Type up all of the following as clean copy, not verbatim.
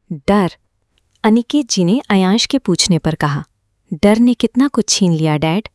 डर। अनिकेत जी ने अयांश के पूछने पर कहा, डर ने कितना कुछ छीन लिया डैड।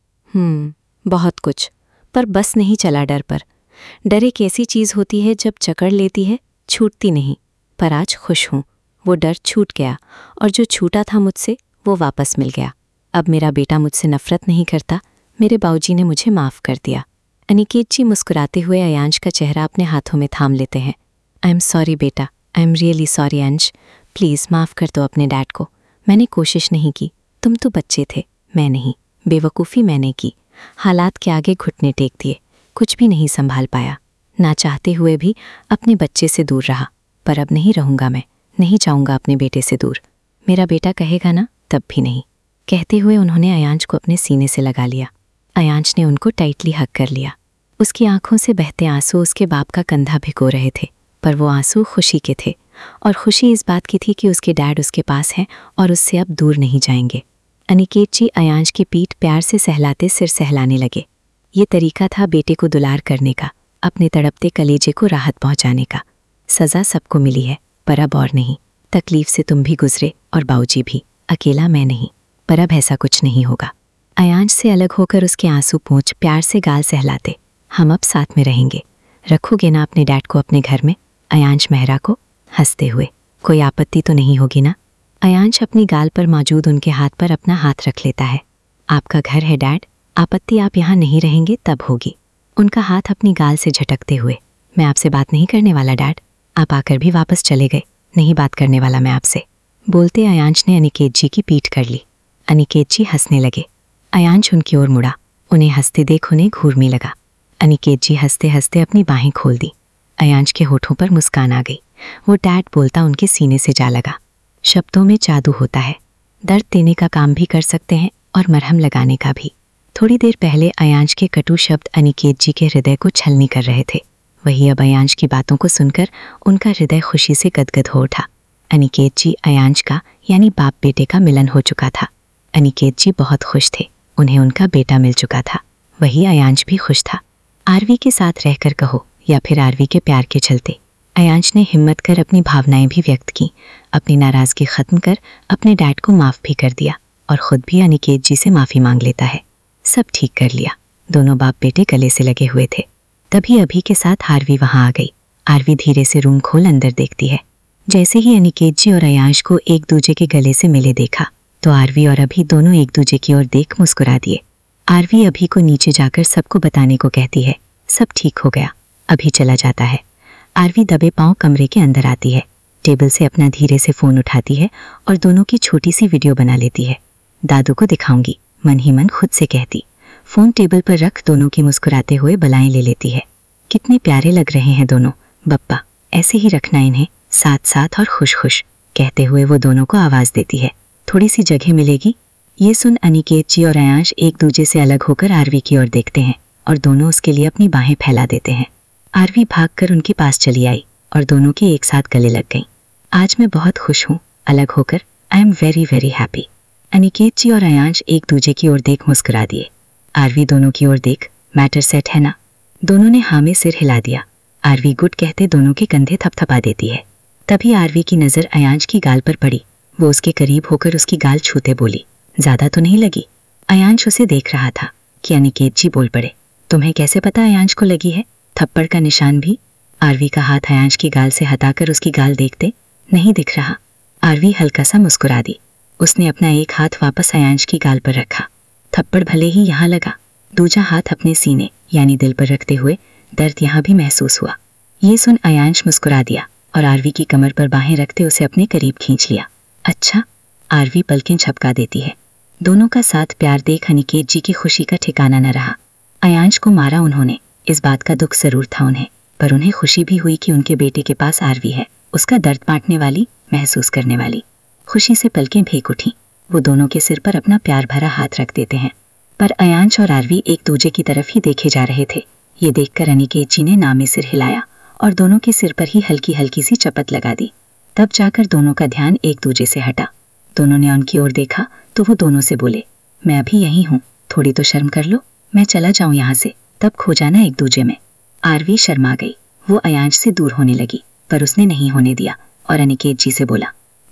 बहुत कुछ, पर बस नहीं चला डर पर। डर एक ऐसी चीज़ होती है जब जकड़ लेती है छूटती नहीं। पर आज खुश हूँ, वो डर छूट गया और जो छूटा था मुझसे वो वापस मिल गया। अब मेरा बेटा मुझसे नफरत नहीं करता, मेरे बाबूजी ने मुझे माफ़ कर दिया। अनिकेत जी मुस्कुराते हुए अयांश का चेहरा अपने हाथों में थाम लेते हैं। आई एम सॉरी बेटा, I am really sorry Ansh. Please माफ़ कर दो अपने डैड को। मैंने कोशिश नहीं की, तुम तो बच्चे थे, मैं नहीं। बेवकूफ़ी मैंने की, हालात के आगे घुटने टेक दिए, कुछ भी नहीं संभाल पाया। ना चाहते हुए भी अपने बच्चे से दूर रहा, पर अब नहीं रहूँगा मैं, नहीं जाऊँगा अपने बेटे से दूर। मेरा बेटा कहेगा ना, तब भी नहीं। कहते हुए उन्होंने अयांश को अपने सीने से लगा लिया। अयांश ने उनको टाइटली हग कर लिया। उसकी आंखों से बहते आंसू उसके बाप का कंधा भिगो रहे थे, पर वो आंसू खुशी के थे, और खुशी इस बात की थी कि उसके डैड उसके पास हैं और उससे अब दूर नहीं जाएंगे। अनिकेत जी अयांश की पीठ प्यार से सहलाते सिर सहलाने लगे। ये तरीका था बेटे को दुलार करने का, अपने तड़पते कलेजे को राहत पहुंचाने का। सज़ा सबको मिली है, पर अब और नहीं। तकलीफ से तुम भी गुजरे और बाबूजी भी, अकेला मैं नहीं। पर अब ऐसा कुछ नहीं होगा। अयांश से अलग होकर उसके आंसू पोंछ प्यार से गाल सहलाते, हम अब साथ में रहेंगे। रखोगे ना अपने डैड को अपने घर में? अयांश मेहरा को हंसते हुए, कोई आपत्ति तो नहीं होगी ना? अयांश अपनी गाल पर मौजूद उनके हाथ पर अपना हाथ रख लेता है। आपका घर है डैड, आपत्ति आप यहाँ नहीं रहेंगे तब होगी। उनका हाथ अपनी गाल से झटकते हुए, मैं आपसे बात नहीं करने वाला डैड, आप आकर भी वापस चले गए, नहीं बात करने वाला मैं आपसे। बोलते अयांश ने अनिकेत जी की पीठ कर ली। अनिकेत जी हंसने लगे। अयांश उनकी ओर मुड़ा, उन्हें हंसते देख उन्हें घूरने लगा। अनिकेत जी हंसते हंसते अपनी बाहें खोल दी। अयांश के होठों पर मुस्कान आ गई। वो डैड बोलता उनके सीने से जा लगा। शब्दों में जादू होता है, दर्द देने का काम भी कर सकते हैं और मरहम लगाने का भी। थोड़ी देर पहले अयांश के कटु शब्द अनिकेत जी के हृदय को छलनी कर रहे थे, वही अब अयांश की बातों को सुनकर उनका हृदय खुशी से गदगद हो उठा। अनिकेत जी अयांश का यानी बाप बेटे का मिलन हो चुका था। अनिकेत जी बहुत खुश थे, उन्हें उनका बेटा मिल चुका था। वही अयांश भी खुश था। आरवी के साथ रहकर कहो या फिर आरवी के प्यार के चलते, अयांश ने हिम्मत कर अपनी भावनाएं भी व्यक्त की, अपनी नाराज़गी ख़त्म कर अपने डैड को माफ़ भी कर दिया और ख़ुद भी अनिकेत जी से माफ़ी मांग लेता है। सब ठीक कर लिया। दोनों बाप बेटे गले से लगे हुए थे। तभी अभी के साथ आरवी वहाँ आ गई। आरवी धीरे से रूम खोल अंदर देखती है। जैसे ही अनिकेत जी और अयांश को एक दूजे के गले से मिले देखा तो आरवी और अभी दोनों एक दूजे की ओर देख मुस्कुरा दिए। आरवी अभी को नीचे जाकर सबको बताने को कहती है, सब ठीक हो गया। अभी चला जाता है। आरवी दबे पांव कमरे के अंदर आती है, टेबल से अपना धीरे से फ़ोन उठाती है और दोनों की छोटी सी वीडियो बना लेती है। दादू को दिखाऊंगी, मन ही मन खुद से कहती। फ़ोन टेबल पर रख दोनों की मुस्कुराते हुए बलाएं ले लेती है। कितने प्यारे लग रहे हैं दोनों, बप्पा ऐसे ही रखना इन्हें, साथ साथ और खुश खुश, कहते हुए वो दोनों को आवाज़ देती है। थोड़ी सी जगह मिलेगी? ये सुन अनिकेत जी और अयांश एक दूजे से अलग होकर आरवी की ओर देखते हैं और दोनों उसके लिए अपनी बाहें फैला देते हैं। आरवी भागकर उनके पास चली आई और दोनों के एक साथ गले लग गईं। आज मैं बहुत खुश हूँ अलग होकर, I am very very happy. Aniket ji और अयांश एक दूजे की ओर देख मुस्कुरा दिए। आरवी दोनों की ओर देख, मैटर सेट है ना? दोनों ने हाँ में सिर हिला दिया। आरवी गुड कहते दोनों के कंधे थपथपा देती है। तभी आरवी की नज़र अयांश की गाल पर पड़ी। वो उसके करीब होकर उसकी गाल छूते बोली, ज़्यादा तो नहीं लगी? अयांश उसे देख रहा था कि अनिकेत जी बोल पड़े, तुम्हें कैसे पता अयांश को लगी है? थप्पड़ का निशान भी? आरवी का हाथ अयांश की गाल से हटाकर उसकी गाल देखते, नहीं दिख रहा। आरवी हल्का सा मुस्कुरा दी। उसने अपना एक हाथ वापस अयांश की गाल पर रखा। थप्पड़ भले ही यहाँ लगा, दूजा हाथ अपने सीने यानी दिल पर रखते हुए दर्द यहाँ भी महसूस हुआ। ये सुन अयांश मुस्कुरा दिया और आरवी की कमर पर बाहें रखते उसे अपने करीब खींच लिया। अच्छा, आरवी पलकें झपका देती है। दोनों का साथ प्यार देख अनिकेत जी की खुशी का ठिकाना न रहा। अयांश को मारा उन्होंने, इस बात का दुख जरूर था उन्हें, पर उन्हें खुशी भी हुई कि उनके बेटे के पास आरवी है, उसका दर्द बांटने वाली, महसूस करने वाली। खुशी से पलकें भीग उठी। वो दोनों के सिर पर अपना प्यार भरा हाथ रख देते हैं, पर अयांश और आरवी एक दूजे की तरफ ही देखे जा रहे थे। ये देखकर अनिकेत जी ने ना में सिर हिलाया और दोनों के सिर पर ही हल्की हल्की सी चपत लगा दी। तब जाकर दोनों का ध्यान एक दूजे से हटा। दोनों ने उनकी ओर देखा तो वो दोनों से बोले, मैं अभी यहीं हूँ, थोड़ी तो शर्म कर लो, मैं चला जाऊँ यहाँ से, तब खो जाना एक दूजे में। आरवी शर्मा गई। वो अयांश से दूर होने लगी, पर उसने नहीं होने दिया और अनिकेत जी से बोला,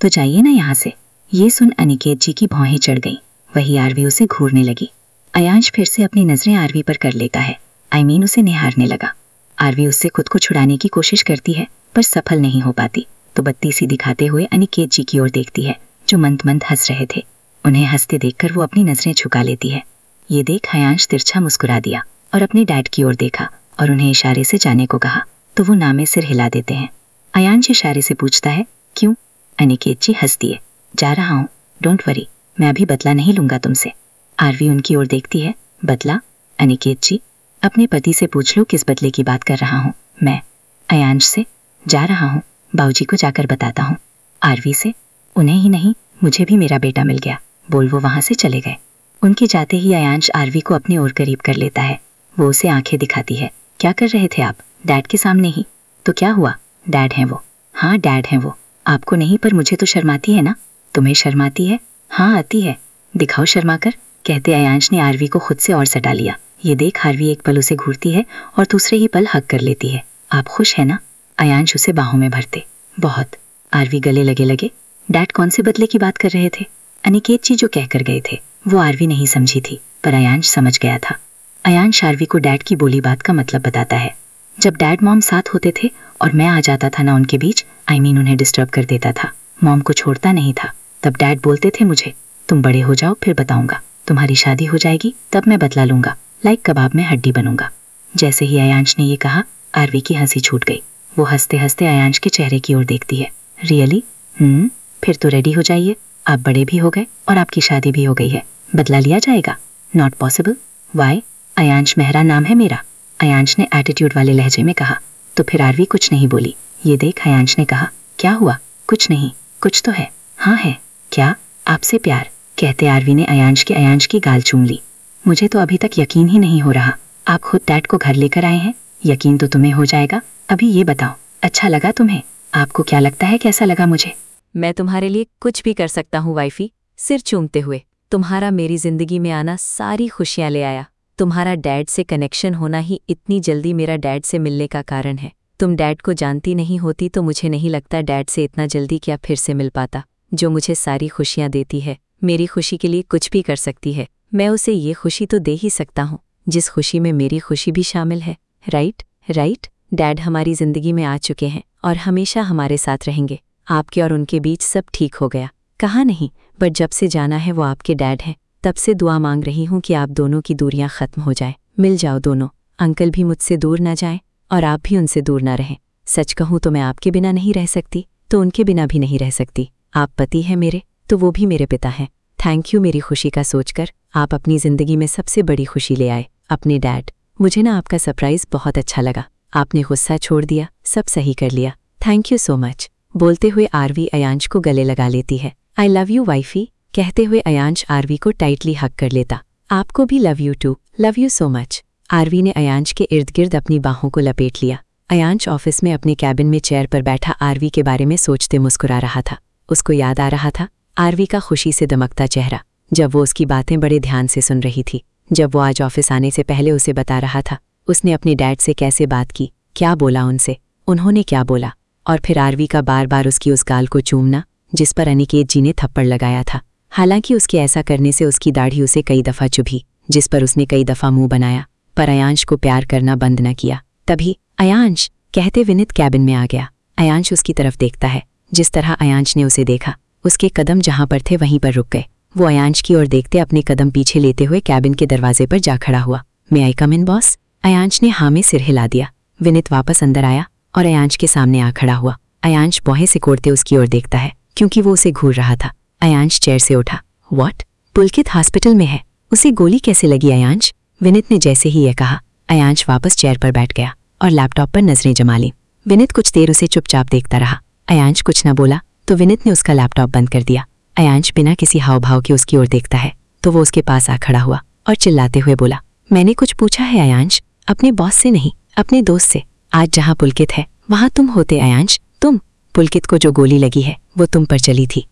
तो जाइए ना यहाँ से। ये सुन अनिकेत जी की भौहें चढ़ गईं। वही आरवी उसे घूरने लगी। अयांश फिर से अपनी नजरें आरवी पर कर लेता है। उसे निहारने लगा। आरवी उससे खुद को छुड़ाने की कोशिश करती है पर सफल नहीं हो पाती, तो बत्ती सी दिखाते हुए अनिकेत जी की ओर देखती है, जो मंद मंद हंस रहे थे। उन्हें हंसते देखकर वो अपनी नजरें झुका लेती है। ये देख अयांश तिरछा मुस्कुरा दिया और अपने डैड की ओर देखा और उन्हें इशारे से जाने को कहा, तो वो नामे सिर हिला देते हैं। अयांश इशारे से पूछता है, क्यों? अनिकेत जी हंस दिए। जा रहा हूँ, डोंट वरी, मैं अभी बदला नहीं लूंगा तुमसे। आरवी उनकी ओर देखती है। बदला? अनिकेत जी, अपने पति से पूछ लो किस बदले की बात कर रहा हूँ मैं। अयांश से, जा रहा हूँ, बाबूजी को जाकर बताता हूँ। आरवी से, उन्हें ही नहीं, मुझे भी मेरा बेटा मिल गया, बोल वो वहां से चले गए। उनके जाते ही अयांश आरवी को अपने ओर करीब कर लेता है। वो उसे आंखें दिखाती है। क्या कर रहे थे आप? डैड के सामने ही। तो क्या हुआ? डैड हैं वो। हाँ डैड हैं वो। आपको नहीं पर मुझे तो शर्माती है ना। तुम्हें शर्माती है? हाँ आती है, दिखाओ शर्मा कर, कहते अयांश ने आरवी को खुद से और सटा लिया। ये देख आरवी एक पल उसे घूरती है और दूसरे ही पल हक कर लेती है। आप खुश है ना? अयांश उसे बाहों में भरते। बहुत। आरवी गले लगे लगे। डैड कौन से बदले की बात कर रहे थे? अनिकेत जी जो कहकर गए थे, वो आरवी नहीं समझी थी पर अयांश समझ गया था। अयांश आरवी को डैड की बोली बात का मतलब बताता है। जब डैड मॉम साथ होते थे और मैं आ जाता था ना उनके बीच, उन्हें डिस्टर्ब कर देता था, मॉम को छोड़ता नहीं था, तब डैड बोलते थे मुझे, तुम बड़े हो जाओ फिर बताऊंगा, तुम्हारी शादी हो जाएगी तब मैं बदला लूंगा, लाइक कबाब में हड्डी बनूंगा। जैसे ही अयांश ने ये कहा, आरवी की हंसी छूट गई। वो हंसते हंसते अयांश के चेहरे की ओर देखती है। रियली? फिर तो रेडी हो जाइए, आप बड़े भी हो गए और आपकी शादी भी हो गई है, बदला लिया जाएगा। Not possible. Why? Ayansh Mehra नाम है मेरा, अयांश ने एटीट्यूड वाले लहजे में कहा। तो फिर आरवी कुछ नहीं बोली। ये देख अयांश ने कहा, क्या हुआ? कुछ नहीं, कुछ तो है। हाँ है। क्या? आपसे प्यार, कहते आरवी ने अयांश की गाल चूम ली। मुझे तो अभी तक यकीन ही नहीं हो रहा, आप खुद डैड को घर लेकर आए हैं। यकीन तो तुम्हें हो जाएगा। अभी ये बताओ, अच्छा लगा तुम्हें? आपको क्या लगता है कैसा लगा मुझे? मैं तुम्हारे लिए कुछ भी कर सकता हूँ वाइफी, सिर चूमते हुए। तुम्हारा मेरी जिंदगी में आना सारी खुशियाँ ले आया। तुम्हारा डैड से कनेक्शन होना ही इतनी जल्दी मेरा डैड से मिलने का कारण है। तुम डैड को जानती नहीं होती तो मुझे नहीं लगता डैड से इतना जल्दी क्या फिर से मिल पाता। जो मुझे सारी खुशियाँ देती है, मेरी खुशी के लिए कुछ भी कर सकती है। मैं उसे ये खुशी तो दे ही सकता हूँ जिस खुशी में मेरी खुशी भी शामिल है। राइट? डैड हमारी जिंदगी में आ चुके हैं और हमेशा हमारे साथ रहेंगे। आपके और उनके बीच सब ठीक हो गया, कहा नहीं, बट जब से जाना है वो आपके डैड हैं, तब से दुआ मांग रही हूँ कि आप दोनों की दूरियां खत्म हो जाए, मिल जाओ दोनों। अंकल भी मुझसे दूर ना जाएं और आप भी उनसे दूर ना रहें। सच कहूँ तो मैं आपके बिना नहीं रह सकती, तो उनके बिना भी नहीं रह सकती। आप पति हैं मेरे, तो वो भी मेरे पिता हैं। थैंक यू मेरी खुशी का सोचकर। आप अपनी ज़िंदगी में सबसे बड़ी खुशी ले आए, अपने डैड। मुझे ना आपका सरप्राइज़ बहुत अच्छा लगा। आपने गुस्सा छोड़ दिया, सब सही कर लिया। Thank you so much. बोलते हुए आरवी अयांश को गले लगा लेती है। आई लव यू वाइफी, कहते हुए अयांश आरवी को टाइटली हक कर लेता। आपको भी love you too, love you so much. Aarvi ने अयांश के इर्द गिर्द अपनी बाहों को लपेट लिया। अयांश ऑफिस में अपने कैबिन में चेयर पर बैठा आरवी के बारे में सोचते मुस्कुरा रहा था। उसको याद आ रहा था आरवी का खुशी से दमकता चेहरा, जब वो उसकी बातें बड़े ध्यान से सुन रही थी। जब वो आज ऑफिस आने से पहले उसे बता रहा था उसने अपने डैड से कैसे बात की, क्या बोला उनसे, उन्होंने क्या बोला, और फिर आरवी का बार बार उसकी उस गाल को चूमना जिस पर अनिकेत जी ने थप्पड़ लगाया था। हालांकि उसके ऐसा करने से उसकी दाढ़ी उसे कई दफ़ा चुभी, जिस पर उसने कई दफ़ा मुंह बनाया, पर अयांश को प्यार करना बंद न किया। तभी अयांश कहते विनीत कैबिन में आ गया। अयांश उसकी तरफ देखता है। जिस तरह अयांश ने उसे देखा, उसके कदम जहां पर थे वहीं पर रुक गए। वो अयांश की ओर देखते अपने कदम पीछे लेते हुए कैबिन के दरवाजे पर जा खड़ा हुआ। मे आई कम इन बॉस? अयांश ने हाँ में सिर हिला दिया। विनीत वापस अंदर आया और अयांश के सामने आ खड़ा हुआ। अयांश बौहें सिकोड़ते उसकी ओर देखता है क्योंकि वो उसे घूर रहा था। अयांश चेयर से उठा। व्हाट? पुलकित हॉस्पिटल में है, उसे गोली कैसे लगी अयांश? विनीत ने जैसे ही यह कहा, अयांश वापस चेयर पर बैठ गया और लैपटॉप पर नजरें जमा ली। विनीत कुछ देर उसे चुपचाप देखता रहा। अयांश कुछ न बोला तो विनीत ने उसका लैपटॉप बंद कर दिया। अयांश बिना किसी हाव भाव के उसकी ओर देखता है तो वो उसके पास आ खड़ा हुआ और चिल्लाते हुए बोला, मैंने कुछ पूछा है अयांश, अपने बॉस से नहीं, अपने दोस्त से। आज जहाँ पुलकित है वहाँ तुम होते अयांश। तुम? पुलकित को जो गोली लगी है वो तुम पर चली थी।